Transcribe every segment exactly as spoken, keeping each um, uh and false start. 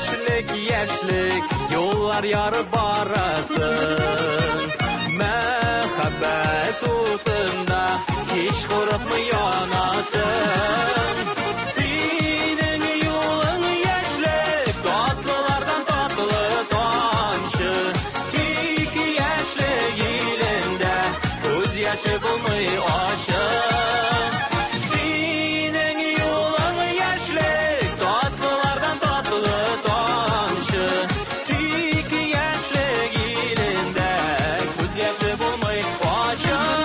яшьлек, яшьлек, yollar yarı barasın. Мәхәббәт утында hiç курыкмый янасың. Синең юлың яшьлек, татлылардан татлы тамчы. Тик яшьлек илендә күз яшы булмый ашык. Синең юлың яшьлек, татлылардан татлы тамчы. Тик яшьлек илендә күз яшы булмый ашык.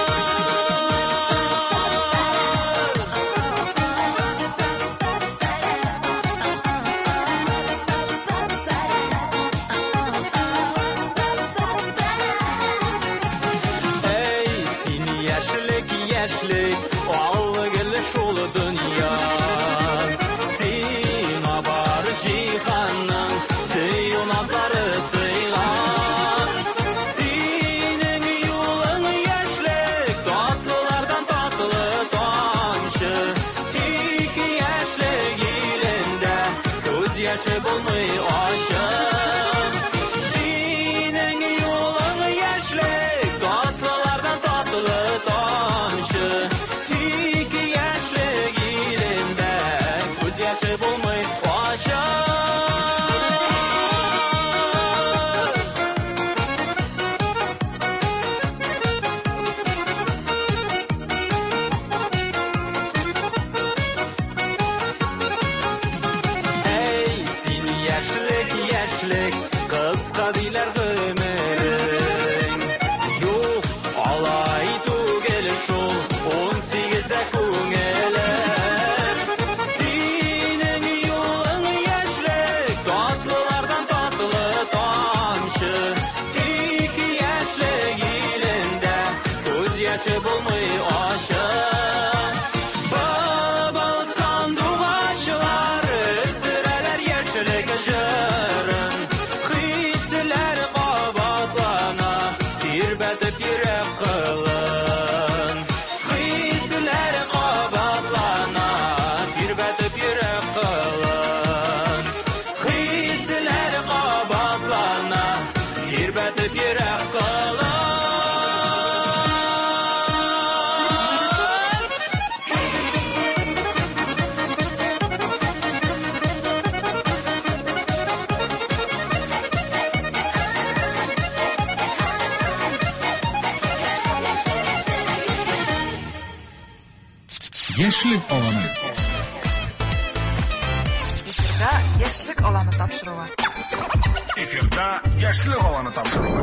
Яшьлек, аллы геле шул дөнья. Сиңа бар җиһанның сөю назлары сыйган. Синең юлың яшьлек, татлылардан татлы тамчы. Тик яшьлек илендә күз яшы булмый ашык. Синең юлың яшьлек, татлылардан татлы тамчы. Тик яшьлек илендә күз яшы булмый ашык. Эй, син яшьлек, яшьлек, кыска диләр гомерең. Юк, алай түгел шул, он сигездә күңелем. Синең юлың яшьлек, татлылардан татлы тамчы. Тик яшьлек илендә күз яшы булмый ашык. Бабал сандугачлар өстөрәләр яшьлек җырын. Хисләр кабатлана, тирбәтеп йөрәк кылын. Хисләр кабатлана, тирбәтеп йөрәк кылын. Хисләр кабатлана, тирбәтеп йөрәк кылын. Яшьлек аланы. Эфирда яшьлек аланы тапшыруы. Эфирда яшьлек аланы тапшыруы.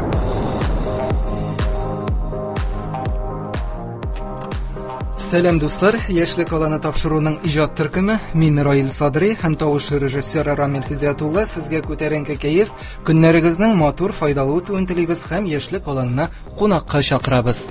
Сәлам дуслар, яшьлек аланы тапшыруның иҗат төркеме, мин Раил Садри һәм тавыш режиссеры Рамил Хизятулла сезгә күтәренке кәеф, көннәрегезнең матур, файдалы үтүен телибез һәм яшьлек аланына кунакка чакырабыз.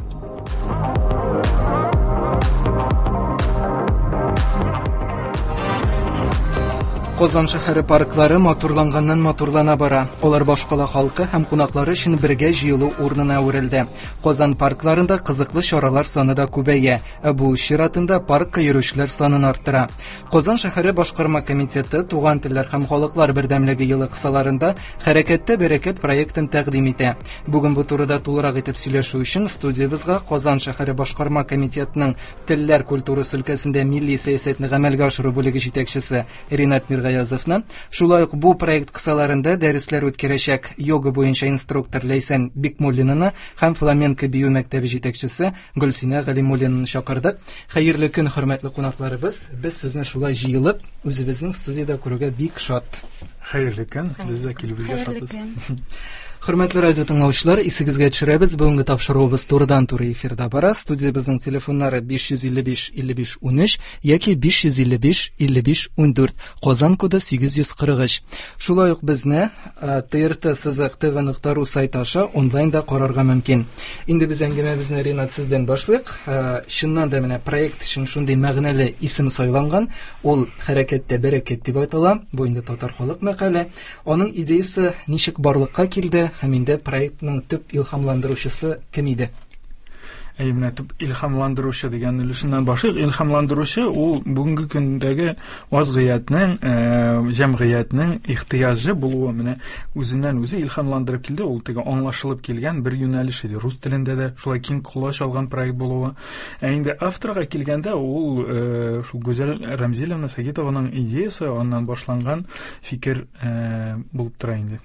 Казан шәһәре парклары матурланганнан матурлана бара. Алар башкала халкы һәм кунаклары өчен бергә җыелу урынына әверелде. Казан паркларында кызыклы чаралар саны да күбәя. Ә бу чиратында паркка йөрүчеләр санын арттыра. Казан шәһәре башкарма комитеты Туган телләр һәм халыклар бердәмлеге елы кысаларында хәрәкәттә бәрәкәт проектын тәкъдим итә. Бүген бу турыда тулырак итеп сөйләшү өчен студиябызга Казан шәһәре башкарма комитетының телләр культурасы өлкәсендә милли сәясәтне гамәлгә ашыру бүлеге җитәкчесе Ринат Миргаязовны, шулай ук бу проект кысаларында дәресләр үткәрәчәк йога буенча инструктор Ләйсән Бикмуллинаны һәм фламенко бию мәктәбе җитәкчесе Гөлсинә Галимуллинаны чакырдык. Хәерле көн, хөрмәтле кунакларыбыз. Без сезне шулай җыелып, үзебезнең студиядә күрүгә бик шат. Хәерле көн, без дә килүгә шатбыз. Хөрмәтле радио тыңлаучылар, исегезгә төшерәбез, бүгенге тапшыруыбыз турыдан-туры эфирда бара. Студиябызның телефоннары биш йөз илле биш илле биш унөч яки биш йөз илле биш илле биш ундүрт, Казан коды сигез йөз кырык өч. Шулай ук безне тэ эр тэ сызык тэ вэ нокта ру сайты аша онлайнда карарга мөмкин. Инде без әңгәмәбезне Ринат сездән башлыйк. Шуннан да менә проект өчен шундый мәгънәле исем сайланган. Ул хәрәкәттә бәрәкәт дип атала. Бу инде татар халык мәкале. Аның идеясы ничек барлыкка килде? Һәм инде проектның төп илһамландыручысы кем иде? Әй менә төп илһамландыручы дигән өлешеннән башлыйк. Илһамландыручы ул бүгенге көндәге вазгыятьнең, җәмгыятьнең ихтыяҗы булуы менә үзеннән үзе илһамландырып килде. Ул теге аңлашылып килгән бер юнәлеш иде. Рус телендә дә шулай киң колаш алган проект булуы. Ә инде авторга килгәндә ул шул Гүзәл Рәмзиловна Сагитованың идеясы, аннан башланган фикер булып тора инде.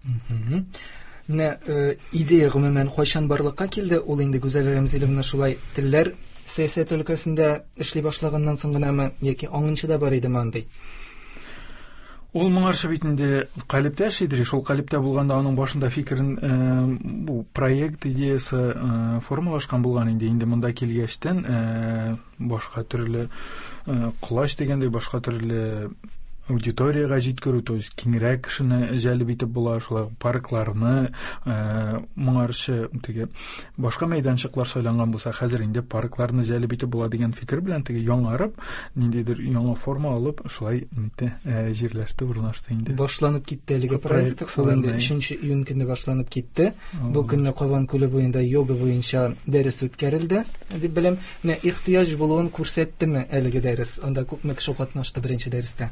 Менә идея гомумән кайчан барлыкка килде? Ул инде Гүзәл Рәмзиловна шулай телләр сәясәт өлкәсендә эшли башлаганнан соң гынамы, яки аңынчы да бар идеме андый? Ул моңарчы бит инде калиптә эшлидер, шул калиптә булганда аның башында фикерен бу проект идеясы формалашкан булган инде. Инде монда килгәчтән башка төрле кулаш дигәндәй башка төрле аудиторияга җиткерү, то есть киңрәк кешене җәлеп итеп була, шулай паркларны моңарчы теге башка мәйданчыклар сайланган булса, хәзер инде паркларны җәлеп итеп була дигән фикер белән теге яңарып, ниндидер яңа форма алып, шулай инде җирләште, урнашты инде. Башланып китте әлеге проект, ул инде өченче июнь көнне башланып китте. Бу көнне Кабан күле буенда йога буенча дәрес үткәрелде, дип беләм. Менә ихтыяҗ булуын күрсәттеме әлеге дәрес? Анда күпме кеше катнашты беренче дәрестә?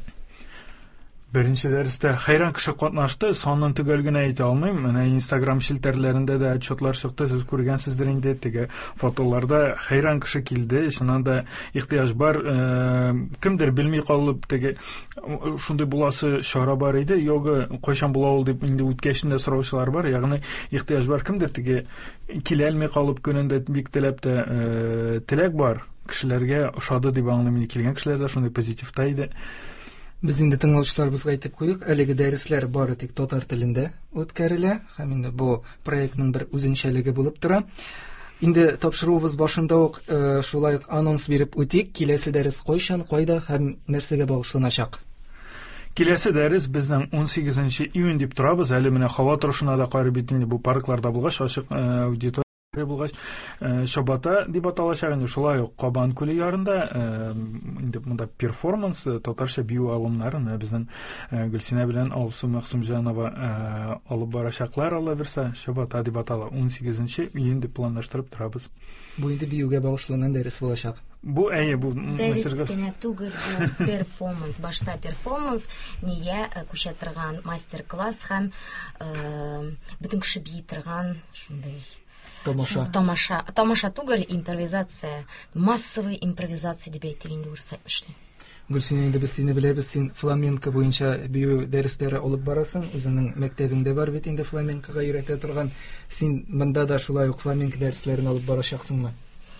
Беренче дәрестә хәйран кеше катнашты, санын төгәл генә әйтә алмыйм. Менә Instagram шелтәрләрендә дә отчетлар чыкты, сез күргәнсездер инде, теге фотоларда хәйран кеше килде, шуннан да ихтыяҗ бар, кемдер белми калып, теге шундый буласы чара бар иде, йога кайчан була ул дип инде үткәчендә сораучылар бар, ягъни ихтыяҗ бар, кемдер теге килә алмый калып көнендә бик теләп тә теләк бар, кешеләргә ошады дип аңлыйм, килгән кешеләр дә шундый позитивта иде. Без инде тыңлаучыларыбызга әйтеп куйдык, әлеге дәресләр бары тик татар телендә үткәрелә, һәм инде бу проектның бер үзенчәлеге булып тора. Инде тапшыруыбыз башында ук шулай анонс биреп үтик, киләсе дәрес кайчан, кайда һәм нәрсәгә багышланачак? Киләсе дәрес безнең он сигезенче июнь дип торабыз. Әле менә һава торышына да карый бит инде бу паркларда булгач, ачык аудитория булгач, Шабата дип аталачак инде. Шулай ук Кабан күле ярында инде монда перформанс, татарча бию алымнарын безнең Гөлсинә белән Алсу Мәхсүмҗанова алып барачаклар, Алла берсә, Шабата дип атала. он сигезенче июнь дип планлаштырып торабыз. Бу инде биюгә багышланган дәрес булачак. Бу әйе, бу дәрес генә түгел, бу перформанс, башта перформанс, нигә күчә торган мастер-класс һәм бөтен кеше бии торган шундый Тамаша. Тамаша. Тамаша түгел, импровизация, массовый импровизация дип әйтик инде урыс әйтмешли. Гөлсинә, инде без сине беләбез, син фламенко буенча бию дәресләре алып барасың, үзеңнең мәктәбеңдә бар бит инде фламенкога өйрәтә торган. Син монда да шулай ук фламенко дәресләрен алып барачаксыңмы?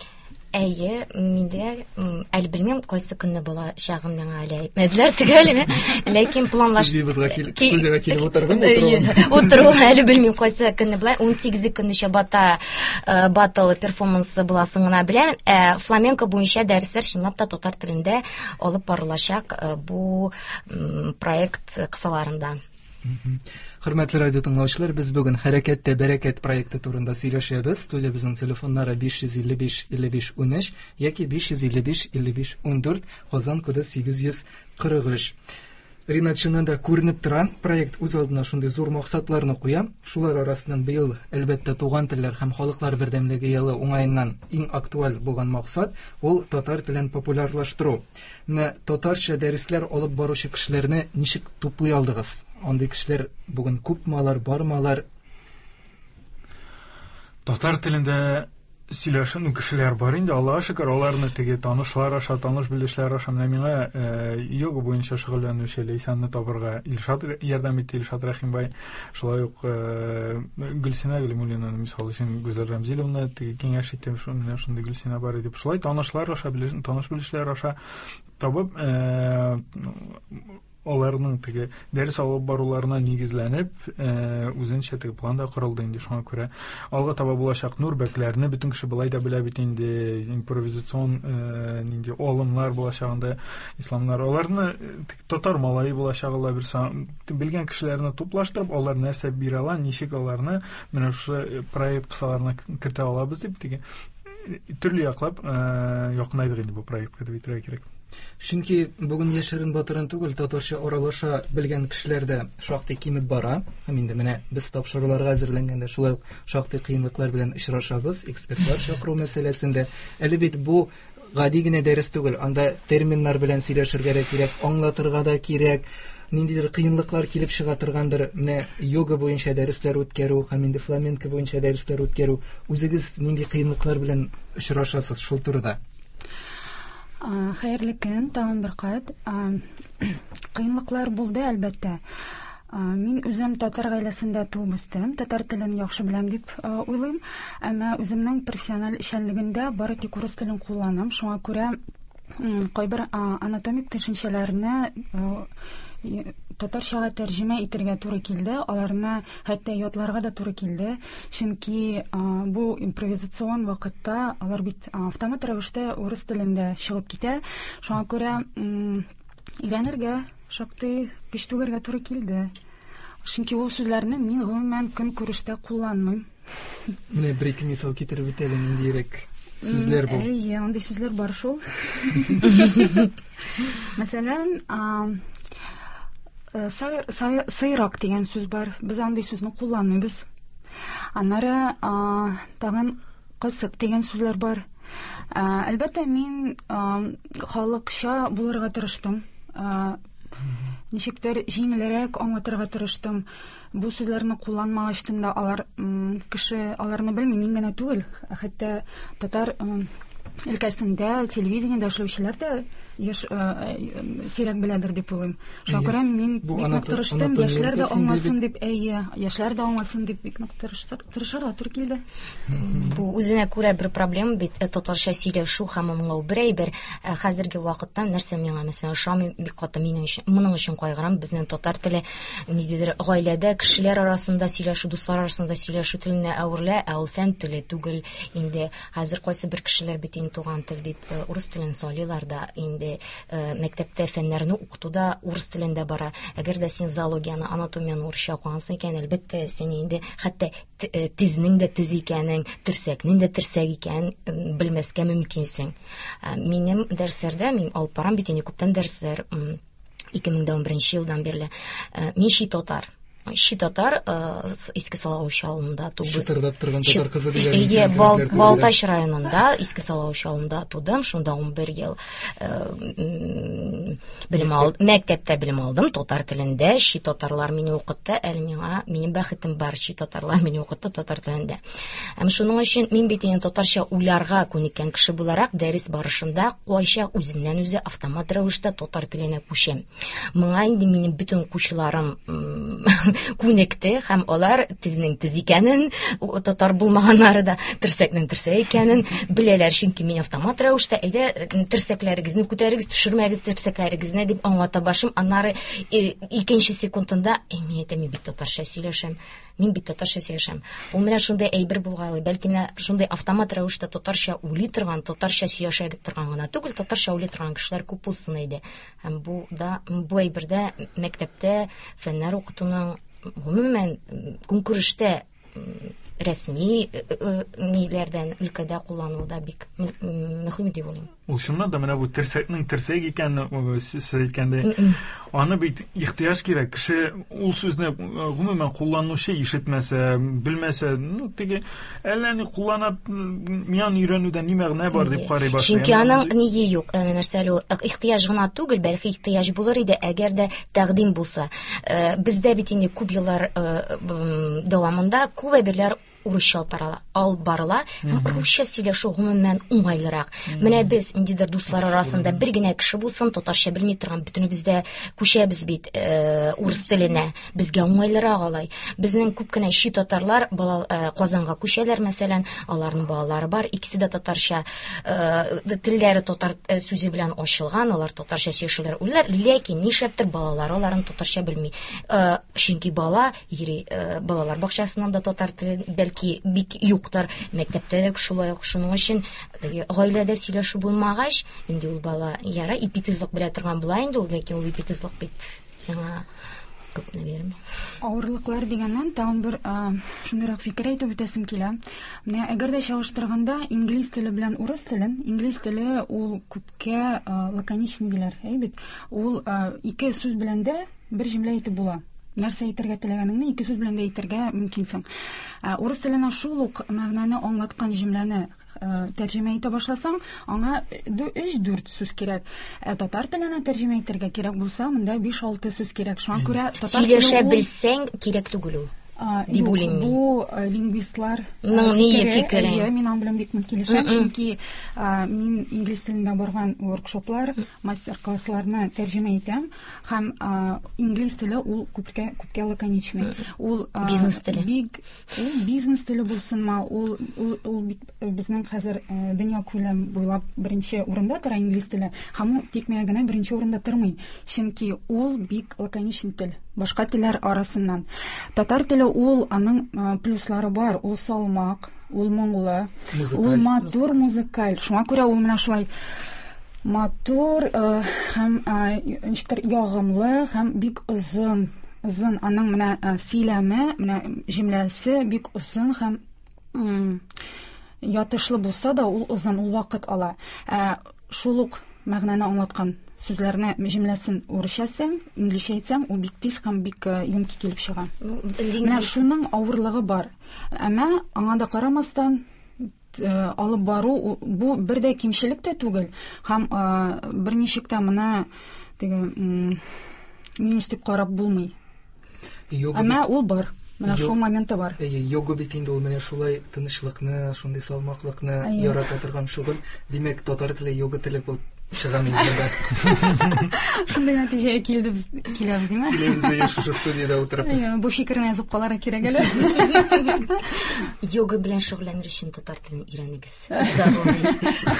Әйе, миндә әле белмим кайсы көнне була чагым миңа әле әйтмәделәр төгәлме, ләкин планлаш күзгә килеп утырдым, утыру әле белмим кайсы көнне була. он сигезе көнне Шабата батл перформансы буласын гына беләм. Фламенко буенча дәресләр чынлап та татар телендә алып барылачак бу проект кысаларында. Хөрмәтле радио тыңлаучылар, без бүген Хәрәкәттә бәрәкәт проекты турында сөйләшәбез. Студиябызның телефоннары биш йөз илле биш илле биш унөч яки биш йөз илле биш илле биш ундүрт, Казан коды сигез йөз кырык өч. Ринат, чыннан да күренеп тора, проект үз алдына шундый зур максатларны куя. Шулар арасыннан быел әлбәттә туган телләр һәм халыклар бердәмлеге елы уңаеннан иң актуаль булган максат ул татар телен популярлаштыру. Менә татарча дәресләр алып баручы кешеләрне ничек туплый алдыгыз? Андый кешеләр бүген күпме, алар бармалар? Татар телендә сөйләшен кешеләр бар инде, Аллаһка шөкер, аларны теге танышлар аша, таныш белешләр аша менә миңа йога буенча шөгыльләнүче Ләйсанны табырга Илшат ярдәм итте, Илшат Рәхимбай, шулай ук Гөлсинә Гөлмуллина, мисал өчен Гүзәл Рәмзиловна теге киңәш итте, шундый шундый Гөлсинә бар иде. Шулай танышлар аша, таныш белешләр аша табып аларның теге дәрес алып баруларына нигезләнеп, үзенчә теге планда корылды инде. Шуңа күрә алга таба булачак нурбәкләрне бөтен кеше булай да белә бит инде, импровизацион нинди алымнар булачагында исламнар, аларны татар малай булачагыла берсә белгән кешеләрне туплаштырып, алар нәрсә бирә ала, ничек аларны менә шу проект кысаларына кертә алабыз дип теге төрле яклап якынайдык инде бу проектка дип әйтергә кирәк. Чөнки бүген яшерен батырын түгел, татарча аралаша белгән кешеләр дә шактый кимеп бара. Һәм инде менә без тапшыруларга әзерләнгәндә шулай ук шактый кыенлыклар белән очрашабыз, экспертлар чакыру мәсьәләсендә. Әле бит бу гади генә дәрес түгел, анда терминнар белән сөйләшергә дә кирәк, аңлатырга да кирәк. Ниндидер кыенлыклар килеп чыга торгандыр. Менә йога буенча дәресләр үткәрү һәм инде фламенко буенча дәресләр үткәрү. Үзегез нинди кыенлыклар белән очрашасыз шул турыда? Хәерле көн, тагын бер кат. Кыенлыклар булды, әлбәттә. Мин үзем татар гаиләсендә туып үстем, татар телен яхшы беләм дип уйлыйм, әмма үземнең профессиональ эшчәнлегендә бары тик урыс телен кулланам. Шуңа күрә кайбер анатомик төшенчәләрне татарчага тәрҗемә итәргә туры килде, аларны хәтта ятларга да туры килде, чөнки бу импровизацион вакытта алар бит автомат рәвештә урыс телендә чыгып китә. Шуңа күрә өйрәнергә шактый көч түгәргә туры килде. Чөнки ул сүзләрне мин гомумән көн күрештә кулланмыйм. Менә бер-ике мисал китереп үтәле, ниндирәк сүзләр бу? Әйе, андый сүзләр бар шул. Мәсәлән, сыйрак дигән сүз бар. Без андый сүзне кулланмыйбыз. Аннары тагын кысык дигән сүзләр бар. Әлбәттә, мин халыкча булырга тырыштым. Ничектер җиңелрәк аңлатырга тырыштым. Бу сүзләрне кулланмагачтым да, алар кеше аларны белми, мин генә түгел, хәтта татар өлкәсендә телевидениедә эшләүчеләр дә яшь сирәк беләдер дип уйлыйм. Шуңа күрә мин бик нык тырыштым, яшьләр дә аңласын дип, әйе, яшьләр дә аңласын дип бик нык тырышырга туры килде. Бу үзенә күрә бер проблема бит, татарча сөйләшү һәм аңлау бер әйбер. Хәзерге вакытта нәрсә миңа мәсәлән ошамый, бик каты минем өчен, моның өчен кайгырам. Безнең татар теле ниндидер гаиләдә кешеләр арасында сөйләшү, дуслар арасында сөйләшү теленә әверелә, ә ул фән теле түгел. Инде хәзер кайсы бер кешеләр бит инде туган тел дип урыс телен салыйлар да, инде мәктәптә фәннәрне укытуда урыс телендә бара. Әгәр дә син зоологияны, анатомияны урысча укыгансың икән, әлбәттә син инде хәтта тизнең дә тиз икәнен, терсәкнең дә терсәк икәнен белмәскә мөмкинсең. Минем дәресләрдә мин алып барам бит инде күптән дәресләр, ике мең унберенче елдан бирле. Мин ши татар. Ши татар Иске Салавыч авылында тудым. Шытырдап торган татар кызы дигән. Әйе, Балтач районында Иске Салавыч авылында тудым. Шунда унбер ел белем алдым, мәктәптә белем алдым татар телендә. Ши татарлар мине укытты, әле миңа минем бәхетем бар, ши татарлар мине укытты татар телендә. Һәм шуның өчен мин бит инде татарча уйларга күнеккән кеше буларак дәрес барышында кайча үзеннән үзе автомат рәвештә татар теленә күчәм. Моңа инде минем бөтен кучыларым күнекте, һәм алар тизнең тиз икәнен, татар булмаганнары да терсәкнең терсәк икәнен беләләр, чөнки мин автомат рәвештә әйдә терсәкләрегезне күтәрегез, төшермәгез терсәкләрегезне дип аңлата башым. Аннары икенче секундында мин әйтәм, мин бит татарча сөйләшәм, мин бит татарча сөйләшәм. Ул менә шундай әйбер булган, бәлки менә шундай автомат рәвештә татарча уйлый торган, татарча сөйләшә торган гына түгел, татарча уйлый торган кешеләр күп булсын иде. Һәм бу да бу әйбердә мәктәптә фәннәр укытуның гомумән көнкүрештә рәсми ниләрдән өлкәдә куллануда бик мөһим дип уйлыйм. Ул чыннан да менә бу терсәкнең терсәк икәнен сез әйткәндә, аны бит ихтыяҗ кирәк. Кеше ул сүзне гомумән кулланучы ишетмәсә, белмәсә, ну теге әллә ни куллана, миян өйрәнүдә ни мәгънә бар дип карый башлый. Чөнки аның ние юк, нәрсә ул ихтыяҗ гына түгел, бәлки ихтыяҗ булыр иде, әгәр дә тәкъдим булса. Бездә бит инде күп еллар дәвамында күп әйберләр урысча алып барыла, һәм русча сөйләшү гомумән уңайлырак. Менә без индидер дуслар арасында бер генә кеше булсын, татарча белми торган, бөтенебез дә күчәбез бит урыс теленә. Безгә уңайлырак алай. Безнең күп кенә ши татарлар Казанга күчәләр, мәсәлән, аларның балалары бар, икесе дә татарча, телләре татар сүзе белән ачылган, алар татарча сөйләшәләр, уйлар, ләкин нишләптер балалары аларын татарча белми. Чөнки бала йөри, балалар бакчасында да татар теле бәлки бик юктыр, мәктәптә дә шулай ук. Шуның өчен гаиләдә сөйләшү булмагач, инде ул бала яра ипитезлык белә торган була инде ул, ләкин ул ипитезлык бит сиңа күпне бирми. Авырлыклар дигәннән тагын бер шундыйрак фикер әйтеп үтәсем килә. Менә әгәр дә чагыштырганда инглиз теле белән урыс телен, инглиз теле ул күпкә лаконичный диләр, әйбит. Ул ике сүз белән дә бер җөмлә әйтеп була. Нәрсә әйтергә теләгәнеңне ике сүз белән дә әйтергә мөмкинсең. Урыс теленә шул ук мәгънәне аңлаткан җөмләне тәрҗемә итә башласаң, аңа өч-дүрт сүз кирәк. Татар теленә тәрҗемә итәргә кирәк булса, монда биш-алты сүз кирәк. Шуңа күрә татар теле сөйләшә белсәң кирәк түгел ул. Дип уйлыйм. Бу лингвистлар фикере. Мин аның белән бик килешәм, чөнки мин инглиз телендә барган воркшоплар, мастер-классларны тәрҗемә итәм, һәм инглиз теле ул күпкә күпкә лаконичный. Ул бизнес теле. Бик ул бизнес теле булсынмы, ул ул бит безнең хәзер дөнья күләм буйлап беренче урында тора инглиз теле, һәм ул тик менә генә беренче урында тормый, чөнки ул бик лаконичный тел. Башка телләр арасыннан. Татар теле ул аның плюслары бар. Ул салмак, ул моңлы, ул матур, музыкаль. Шуңа күрә ул менә шулай матур һәм ничектер ягымлы һәм бик озын. Озын аның менә сөйләме, менә җөмләсе бик озын һәм ятышлы булса да ул озын, ул вакыт ала. Шул ук мәгънәне аңлаткан сүзләрне җөмләсен урысчасын, инглизчә әйтсәң, ул бик тиз һәм бик йомки килеп чыга. Менә шуның авырлыгы бар. Әмма аңа да карамастан алып бару бу бер дә кимчелек тә түгел. Һәм берничек тә моны теге минус дип карап булмый. Әмма ул бар. Менә шул моменты бар. Йога бит инде ул менә шулай тынычлыкны, шундый салмаклыкны ярата торган шугыл. Димәк, татар теле йога теле булып чыгам инде. Шундый нәтиҗәгә килдек, киләбез, димме? Киләбез, шушы студияда утырып. Бу фикерне язып каларга кирәк әле. Йога белән шөгыльләнер өчен татар телен өйрәнегез. Зарури.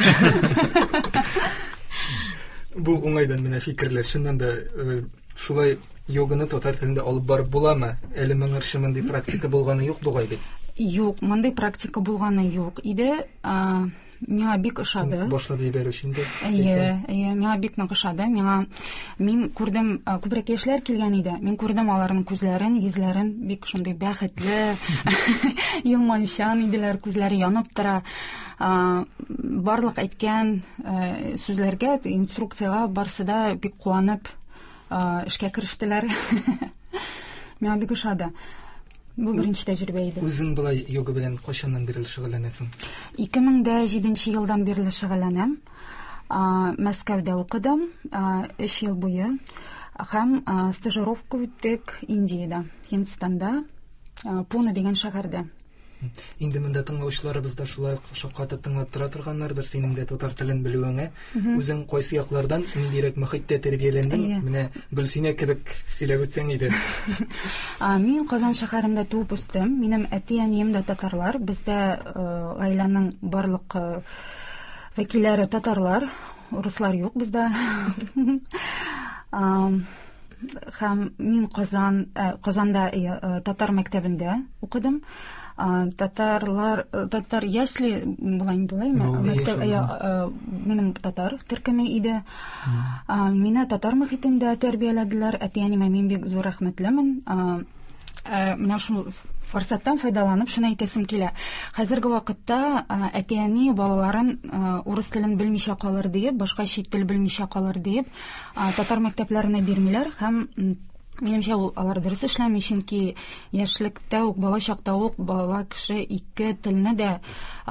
Бу уңайдан менә фикерләр, шуннан да шулай йоганы татар телендә алып барып буламы? Әле моңарчы мондый практика булганы юк бугай бит. Юк, мондый практика булганы юк иде. Миңа бик ошады. Башлап җибәрүче инде. Әйе, әйе, миңа бик нык ошады. Миңа мин күрдем, күбрәк яшьләр килгән иде. Мин күрдем аларның күзләрен, йөзләрен бик шундый бәхетле, елмайчан иделәр, күзләре янып тора. Барлык әйткән сүзләргә, инструкциягә барсы да бик куанып эшкә керештеләр. Миңа бик ошады. Бу беренче тәҗрибә иде. Үзең булай йога белән кайчаннан бирле шөгыльләнәсең? ике мең җиденче елдан бирле шөгыльләнәм. Мәскәүдә укыдым өч ел буе. Һәм стажировка үттек Индиядә, Һиндстанда, Пуна дигән шәһәрдә. Инде монда тыңлаучыларыбыз да шулай шаккатып тыңлап тора торганнардыр синең дә татар телен белүеңә. Үзең кайсы яклардан ниндирәк мөхиттә тәрбияләндең? Менә Гөлсинә кебек сөйләп үтсәң иде. Мин Казан шәһәрендә туып үстем. Минем әти-әнием дә татарлар. Бездә гаиләнең барлык вәкилләре татарлар, руслар юк бездә. Һәм мин Казан Казанда татар мәктәбендә укыдым. Татарлар, татар ясли була инде, мәктәп, минем татар төркеме иде. Мине татар мөхитендә тәрбияләделәр. Әти-әниемә мин бик зур рәхмәтлемен. Менә шул форсаттан файдаланып шуны әйтәсем килә. Хәзерге вакытта әти-әни балаларын урыс телен белмичә калыр дип, башка чит тел белмичә калыр дип, татар мәктәпләренә бирмиләр һәм минемчә ул алар дөрес эшләми, чөнки яшьлектә үк, бала чакта ук бала кеше ике телне дә,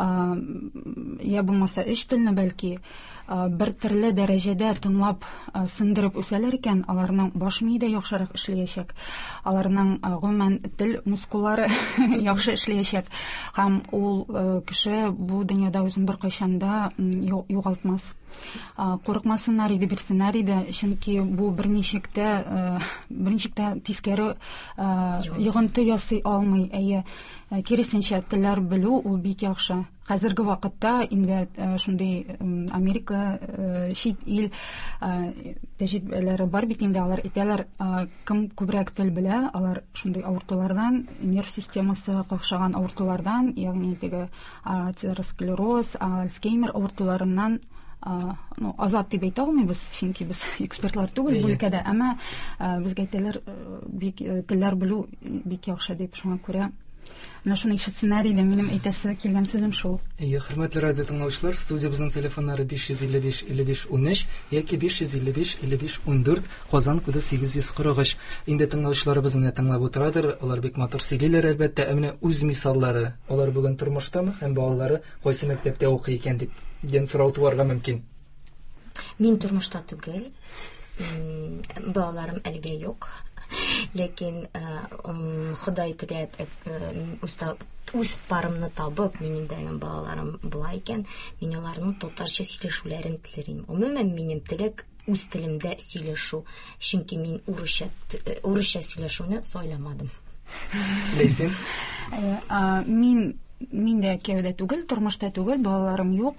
я булмаса өч телне бәлки бер төрле дәрәҗәдә тыңлап сындырып үсәләр икән, аларның баш мие дә яхшырак эшләячәк. Аларның гомумән тел мускуллары яхшы эшләячәк. Һәм ул кеше бу дөньяда үзен беркайчан да югалтмас. Курыкмасыннар иде, бирсеннәр иде, чөнки бу берничек тә берничек тә тискәре йогынты ясый алмый. Әйе, киресенчә телләр белү ул бик яхшы. Хәзерге вакытта инде шундый Америка, чит ил тәҗрибәләре бар бит инде, алар әйтәләр, кем күбрәк тел белә, алар шундый авыртулардан, нерв системасы какшаган авыртулардан, ягъни теге атеросклероз, Альцгеймер авыртуларыннан ну азат дип әйтә алмыйбыз, чөнки без экспертлар түгел бу өлкәдә, әмма безгә әйтәләр бик телләр белү бик яхшы дип, шуңа күрә менә шуны ишетсеннәр иде, минем әйтәсе килгән сүзем шул. Ия, хөрмәтле радио тыңлаучылар, студиябызның телефоннары биш йөз илле биш илле биш ун өч яки биш йөз илле биш илле биш ун дүрт, Казан коды сигез йөз кырык өч. Инде тыңлаучыларыбыз менә тыңлап утырадыр, алар бик матур сөйлиләр әлбәттә, ә менә үз мисаллары, алар бүген тормыштамы һәм балалары кайсы мәктәптә укый икән дип дигән сорау туарга мөмкин. Мин тормышта түгел, балаларым әлегә юк. Ләкин Ходай теләп үз парымны табып, минем дә балаларым була икән, мин аларның татарча сөйләшүләрен телим. Гомумән минем теләк үз телемдә сөйләшү, чөнки мин урысча урысча сөйләшүне сайламадым. Ләйсен? Мин мин дә кәүдә түгел, тормышта түгел, балаларым юк.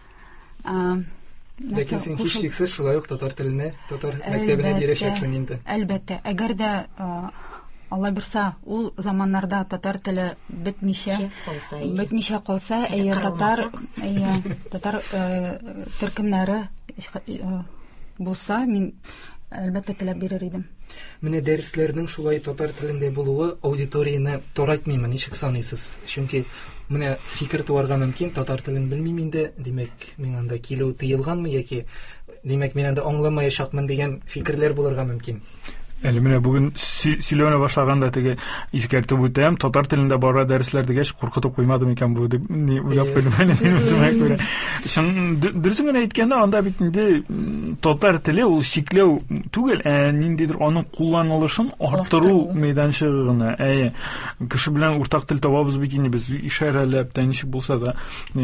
Ләкин син һичшиксез шулай ук татар теленә, татар мәктәбенә бирешәксең инде. Әлбәттә, әгәр дә Алла бирса, ул заманнарда татар теле бетмичә, бетмичә калса, әйе татар, әйе татар төркемнәре булса, мин әлбәттә теләп бирер идем. Менә дәресләрнең шулай татар телендә булуы аудиторияны тарайтмыймы, ничек саныйсыз? Чөнки менә фикер туарга мөмкин, татар телен белмим инде, димәк, мин анда килү тыелганмы яки димәк, мин анда аңламаячакмын дигән фикерләр булырга мөмкин. Әле менә бүген сөйләнә башлаганда теге искәртеп үтәм, татар телендә бара дәресләр дигәч куркытып куймадым икән бу дип ни уйлап куйдым әле үземә күрә. Шун дөресен генә әйткәндә, анда бит инде татар теле ул чикләү түгел, ә ниндидер аның кулланылышын арттыру мәйданчыгы гына. Әйе, кеше белән уртак тел табабыз бит инде без ишарәләп тә ничек булса да,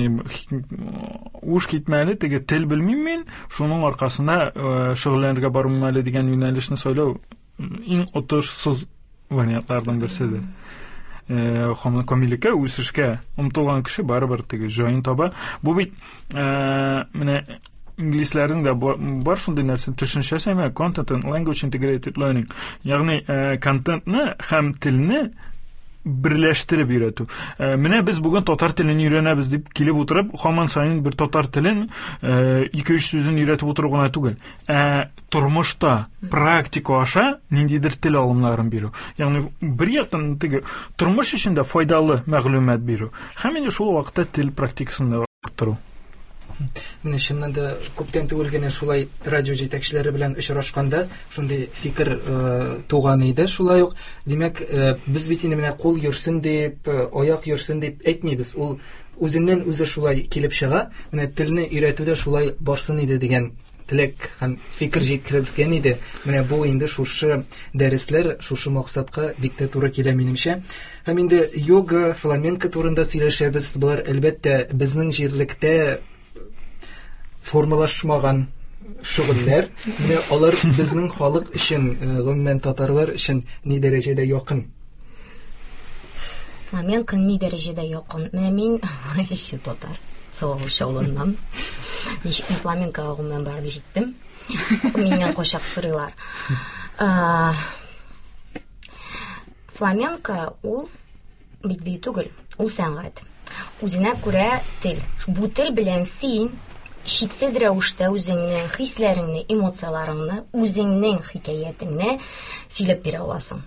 уш китмәле теге тел белмим мин, шуның аркасында шөгыльләнергә бармым әле дигән юнәлешне сөйләү иң отышсыз вариантлардан берсе. Хомны комиликә үсешкә омтылган кеше барыбер теге җаен таба. Бу бит менә инглизләрнең дә бар шундый нәрсә төшенчәсе, әмма content and language integrated learning, ягъни контентны һәм телне берләштереп өйрәтү. Менә без бүген татар телен өйрәнәбез дип килеп утырып, һаман сайын бер татар телен ике-өч сүзен өйрәтеп утыру гына түгел. Ә тормышта, практика аша ниндидер тел алымнарын бирү. Ягъни бер яктан теге тормыш өчен дә файдалы мәгълүмат бирү. Һәм инде шул вакытта тел практикасын да арттыру. Менә чыннан да күптән түгел генә шулай радио җитәкчеләре белән очрашканда шундый фикер туган иде. Шулай ук, димәк, без бит инде менә кул йөрсен дип, аяк йөрсен дип әйтмибез. Ул үзеннән үзе шулай килеп чыга. Менә телне өйрәтүдә шулай барсын иде дигән теләк һәм фикер җиткерелгән иде. Менә бу инде шушы дәресләр, шушы максатка бик тә туры килә минемчә. Һәм инде йога, фламенко турында сөйләшәбез. Булар әлбәттә безнең җирлектә формалашмаган шөгыльләр, менә алар безнең халык өчен, гомумән татарлар өчен ни дәрәҗәдә якын? Фламенко ни дәрәҗәдә якын? Менә мин иши татар, Салават шаулыннан. Ничек фламенкога гомумән барып җиттем. Миннән качак сорыйлар. Фламенко ул бик бик түгел, ул сәнгать. Үзенә күрә тел. Бу тел белән син шиксез рәвештә үзеңнең хисләреңне, эмоцияларыңны, үзеңнең хикәятеңне сөйләп бирә аласың.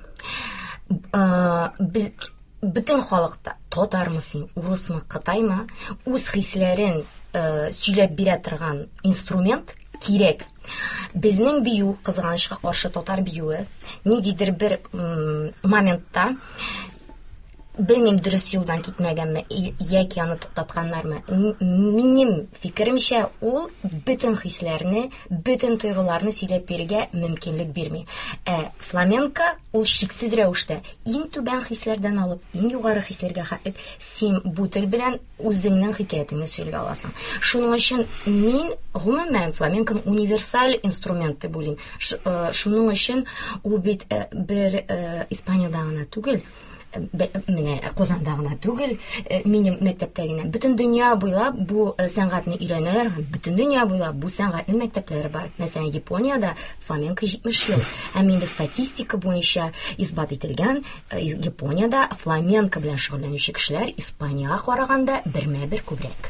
Без бөтен халыкта, татармы син, урысмы, кытаймы, үз хисләрен сөйләп бирә торган инструмент кирәк. Безнең бию, кызганычка каршы татар биюе, ниндидер бер моментта белмим, дөрес юлдан китмәгәнме, яки аны туктатканнармы. Минем фикеремчә, ул бөтен хисләрне, бөтен тойгыларны сөйләп бирергә мөмкинлек бирми. Ә фламенко ул шиксез рәвештә иң түбән хисләрдән алып, иң югары хисләргә хәтлек син бу тел белән үзеңнең хикәятеңне сөйләп аласың. Шуның өчен мин гомумән фламенконың универсаль инструменты булим. Шуның өчен ул бит бер Испаниядә гына түгел, менә Казанда гына түгел, минем мәктәптә генә, бөтен дөнья буйлап бу сәнгатьне өйрәнәләр, бөтен дөнья буйлап бу сәнгатьнең мәктәпләре бар. Мәсәлән, Япониядә фламенко җитмеш ел. Һәм инде статистика буенча исбат ителгән, Япониядә фламенко белән шөгыльләнүче кешеләр Испаниягә караганда бермә-бер күбрәк.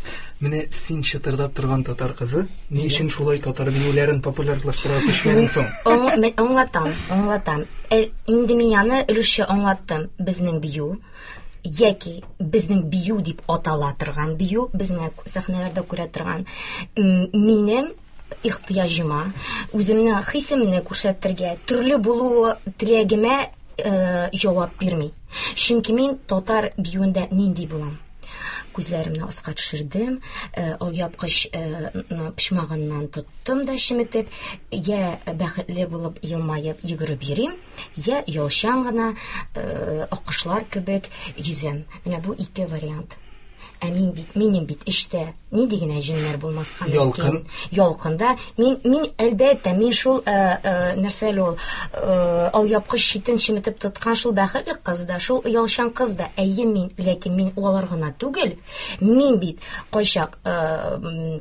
Менә син чытырдап торган татар кызы, ни өчен шулай татар биюләрен популярлаштыра көчләдең соң? Аңла- мен Аңлатам, аңлатам. Э, Инде мин аны өлеше аңлаттым. Безнең бию яки безнең бию дип атала торган бию, безнең сәхнәләрдә күрә торган м, минем ихтыяҗыма, үземне хисемне күрсәтергә, төрле булу теләгемә э, җавап бирми. Чөнки мин татар биюендә нинди булам? Күзләремне аска төшердем, э, алъяпкыч э, на пычмагыннан тоттым да чиметеп, я бәхетле булып елмаеп йөгереп йөрим, я ялчан гына э, аккышлар кебек йөзәм. Менә бу ике вариант. Ә мин бит, минем бит эштә ни дигән җиннәр булмаска Ялкын. Ялкында мин мин әлбәттә мин шул э, э, нәрсә ул э, алъяпкыч читен чиметеп тоткан шул бәхетле кыз да, шул ялчан кыз да. Әйе мин, ләкин мин алар гына түгел. Мин бит кайчак э,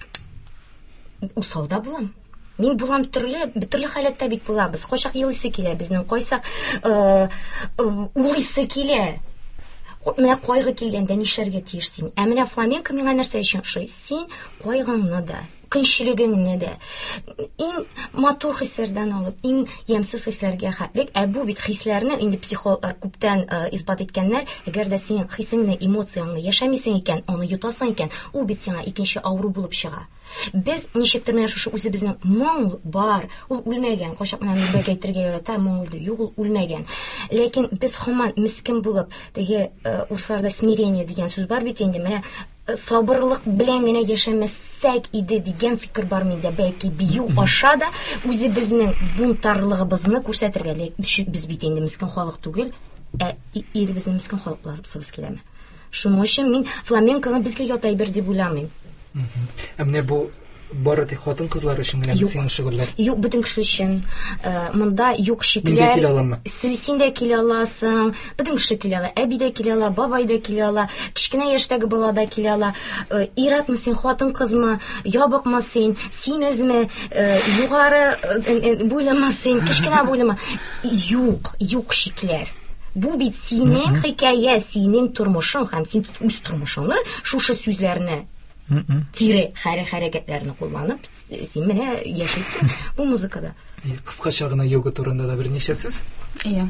усалда булам. Мин булам төрле, төрле халәттә бит булабыз. Кайчак елыйсы килә безнең, кайчак э, улыйсы килә. Менә кайгы килгәндә нишәргә тиешсең. Ә менә фламенко миңа нәрсә өчен ошый? Син кайгыңны да, көнчелегеңне дә иң матур хисләрдән алып, иң ямсыз хисләргә хәтлек. Ә бу бит хисләрне инде психологлар күптән э, исбат иткәннәр. Әгәр дә син хисеңне, эмоцияңны яшәмисең икән, аны йотасың икән, ул бит сиңа икенче авыру булып чыга. Без ничектер менә шушы үзебезнең моң бар, ул үлмәгән. Кайчак менә бәгә әйтергә ярата, моң үлде. Юк, ул үлмәгән. Ләкин без һаман мискин булып, теге э, урысларда смирение дигән сүз бар бит инде. Менә э, сабырлык белән генә яшәмәсәк иде дигән фикер бар миндә. Бәлки бию аша да үзебезнең бунтарлыгыбызны күрсәтергә. Ләкин без бит инде мискин халык түгел, ә иребезнең мискин халыклар булсабыз киләме? Шуның өчен мин фламенконы безгә ятай бер дип уйламыйм. Ә менә бу бары тик хатын кызлар өчен генә Юк. син шөгыльләр. Юк, бөтен кеше өчен. Э, Монда юк Мин дә шикләр. килә аламмы? Син син дә килә аласың, бөтен кеше килә ала, әби дә килә ала, бабай да килә ала, кичкенә яшьтәге бала да килә ала. Э, Иратмы син, хатын кызмы, ябыкмы син, симезме, э, югары э, буйлама син, кичкенә буйлама. Юк, юк шикләр. Бу бит синең хикәя, синең тормышың һәм син үз тормышыңны шушы сүзләрне тире хәрәкәтләрне кулланып, син менә яшисең бу музыкада. Кыскача гына йога турында да берничә сүз. Иә.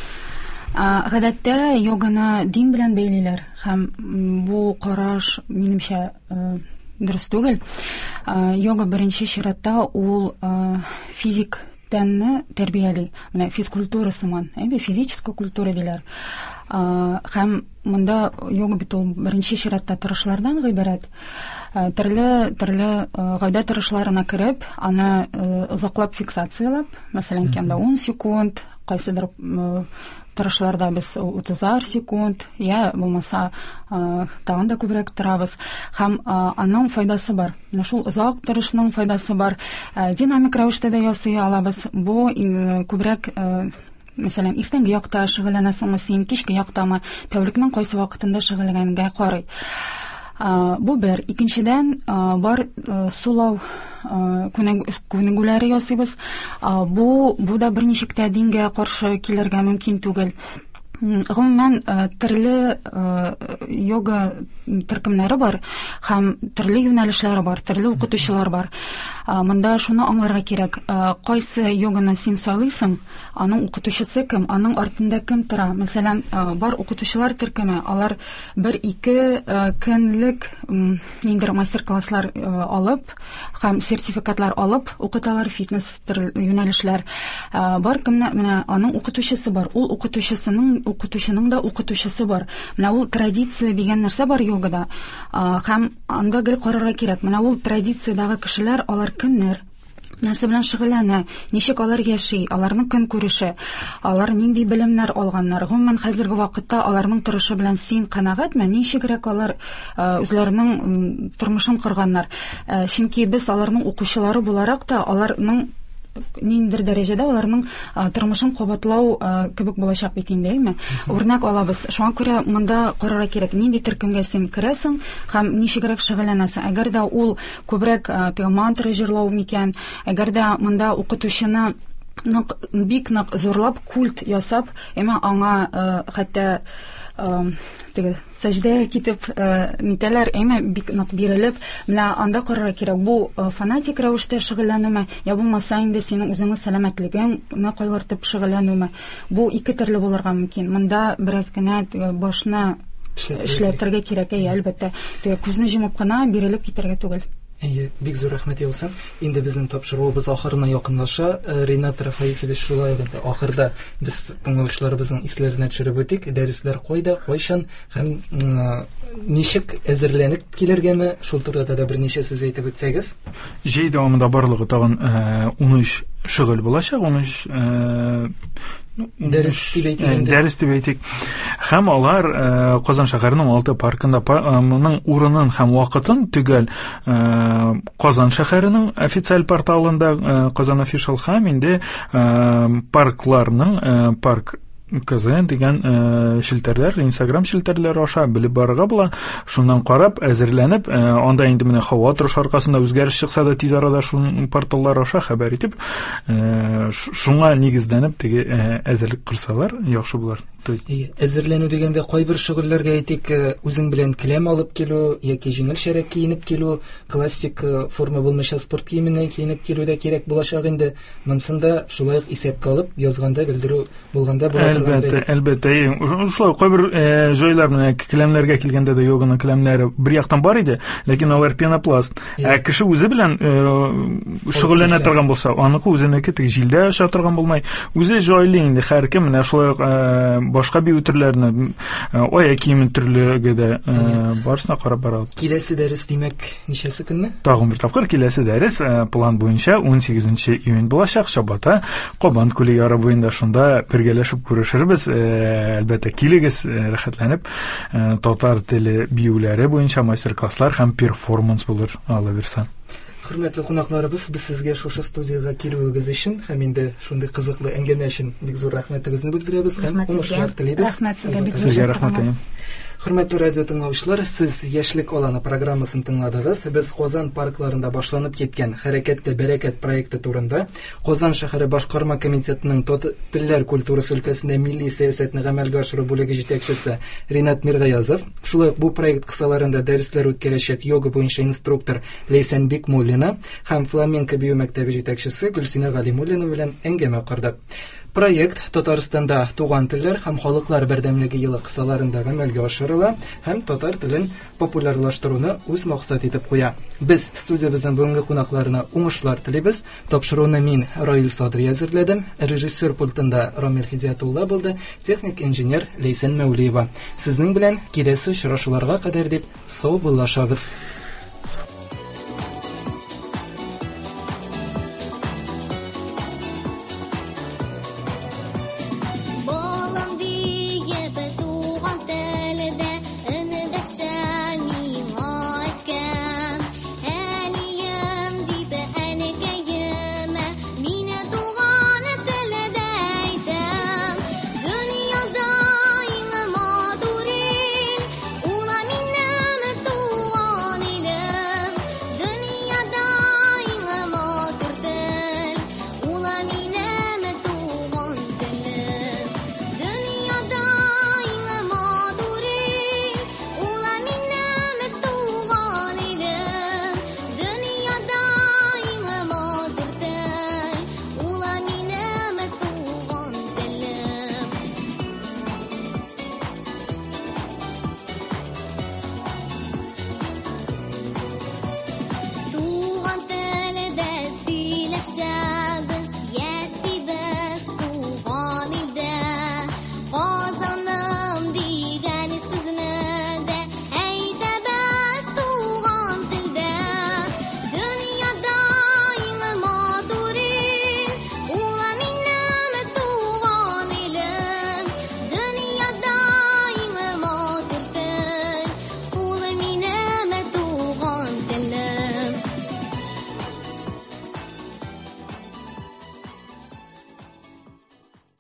А, Гадәттә йоганы дин белән бәйлиләр һәм м, бу караш минемчә э, дөрес түгел. А, Йога беренче чиратта ул э, физик тәнне тәрбияли. Менә физкультура сыман, әйбе физическая культура диләр. А, Һәм монда йога бит ул беренче чиратта тырышлардан гыйбарәт. Э, Төрле төрле э, гәүдә тырышларына кереп, аны э, озаклап фиксациялап, мәсәлән, кемдә он секунд, кайсыдыр э, тырышларда без утыз секунд, я булмаса э, тагын да күбрәк торабыз. Һәм э, аның файдасы бар. Менә шул озак тырышның файдасы бар. Э, Динамик рәвештә дә ясый алабыз. Бу э, күбрәк э, Мәсәлән, иртәнге якта шөгыльләнәсеңме син, кичке яктамы, тәүлекнең кайсы вакытында шөгыльләнгәнгә карый. А, Бу бер. Икенчедән, а, бар а, сулау а, күнег- күнегүләре ясыйбыз. А, Бу бу да берничек тә дингә каршы килергә мөмкин түгел. М, Гомумән, а, төрле а, йога төркемнәре бар һәм төрле юнәлешләре бар, төрле укытучылар бар. А, Монда шуны аңларга кирәк. А, Кайсы йоганы син сайлыйсың, аның укытучысы кем, аның артында кем тора. Мәсәлән, а, бар укытучылар төркеме, алар бер-ике а, көнлек м, ниндидер мастер-класслар а, алып һәм сертификатлар алып укыталар, фитнес төр- юнәлешләр. А, Бар кемне, менә аның укытучысы бар. Ул укытучысының укытучының да укытучысы бар. Менә ул традиция дигән нәрсә бар йогада. А, Һәм анда гел карарга кирәк. Менә ул традициядагы кешеләр, алар кемнәр? Нәрсә белән шөгыльләнә, ничек алар яши, аларның көн күреше, алар нинди белемнәр алганнар. Гомумән, хәзерге вакытта аларның торышы белән син канәгатьме? Ничегрәк алар э, үзләренең м, тормышын корганнар? Э, Чөнки без аларның укучылары буларак та аларның ниндидер дәрәҗәдә аларның а, тормышын кабатлау а, кебек булачак бит инде, әйме? Үрнәк алабыз. Шуңа күрә монда карарга кирәк, нинди төркемгә син керәсең һәм ничегрәк шөгыльләнәсең. Әгәр дә ул күбрәк а, теге мантра җырлау микән, әгәр дә монда укытучыны нык- бик нык зурлап, культ ясап, әмма аңа а, хәтта теге сәҗдә китеп нитәләр, әмма бик нык бирелеп, менә анда карарга кирәк. Бу фанатик рәвештә шөгыльләнүме, я булмаса инде синең үзеңнең сәламәтлегеңне кайгыртып шөгыльләнүме. Бу ике төрле булырга мөмкин. Монда бераз гына башны эшләтергә кирәк, әлбәттә. Теге күзне җимеп кына бирелеп китәргә түгел. Әйе, бик зур рәхмәт яусан. Инде безнең тапшыруыбыз ахырына якынлаша. Ринат Рафаисович, шулай ук ахырда без тыңлаучыларыбызның исләренә төшереп үтик. Дәресләр кайда, кайчан һәм ничек әзерләнеп килергәме, шул турыда да берничә сүз әйтеп үтсәгез. Җәй дәвамында барлыгы тагын ун үч шөгыль булачак, ун үч дәрес дип әйтик. Дәрес дип әйтик. Һәм алар Казан шәһәренең алты паркында моның урынын һәм вакытын төгәл Казан шәһәренең официаль порталында Казан Official һәм инде паркларның парк КЗН дигән шелтәрләр, Instagram шелтәрләре аша белеп барырга була. Шуннан карап, әзерләнеп, анда инде менә һава торышы аркасында үзгәреш чыкса да тиз арада шул порталлар аша хәбәр итеп, шуңа нигезләнеп теге әзерлек кылсалар, яхшы булар. Әзерләнү дигәндә кайбер шөгыльләргә әйтик, үзең белән килем алып килү яки җиңел шәрәк киенеп килү, классик форма булмыйча спорт киеменнән киенеп килү дә кирәк булачак инде. Монсында шулай ук исәпкә алып, язганда белдерү булганда була. Әлбәттә, әлбәттә. Шулай кайбер җайлар менә келәмнәргә килгәндә дә йоганың келәмнәре бер яктан бар иде, ләкин алар пенопласт. Ә кеше үзе белән шөгыльләнә торган булса, аныкы үзенеке теге җилдә аша торган булмай, үзе җайлы инде һәркем менә шулай башка бию төрләрне, ая киеме төрлеге дә барсына карап бара. Киләсе дәрес димәк, ничәсе көнне? Тагын бер тапкыр киләсе дәрес план буенча ун сигезенче июнь булачак, Шабата, Кабан күле яры буенда, шунда бергәләшеп күрешербез. Әлбәттә, килегез, рәхәтләнеп, татар теле биюләре буенча мастер-класслар һәм перформанс булыр, Алла бирсә. Хөрмәтле кунакларыбыз, без сезгә шушы студиягә килүегез өчен һәм инде шундый кызыклы әңгәмә өчен бик зур рәхмәтегезне белдерәбез һәм уңышлар телибез. Рәхмәт сезгә, бик зур рәхмәт. Хөрмәтле радио тыңлаучылар, сез Яшьлек аланы программасын тыңладыгыз. Без Казан паркларында башланып киткән Хәрәкәттә бәрәкәт проекты турында Казан шәһәре башкарма комитетының телләр культурасы өлкәсендә милли сәясәтне гамәлгә ашыру бүлеге җитәкчесе Ринат Миргаязов, шулай ук бу проект кысаларында дәресләр үткәрәчәк йога буенча инструктор Лейсан Бикмуллина һәм фламенко бию мәктәбе җитәкчесе Гөлсинә Галимуллина белән әңгәмә кырдык. Проект Татарстанда туган телләр һәм халыклар бердәмлеге елы кысаларында гамәлгә ашырыла һәм татар телен популярлаштыруны үз максат итеп куя. Без студиябызның бүгенге кунакларына уңышлар телибез. Тапшыруны мин, Раил Садри, әзерләдем. Режиссер пультында Рамил Хидиятулла булды, техник инженер Лейсан Мәүлиева. Сезнең белән киләсе очрашуларга кадәр дип сау булышабыз.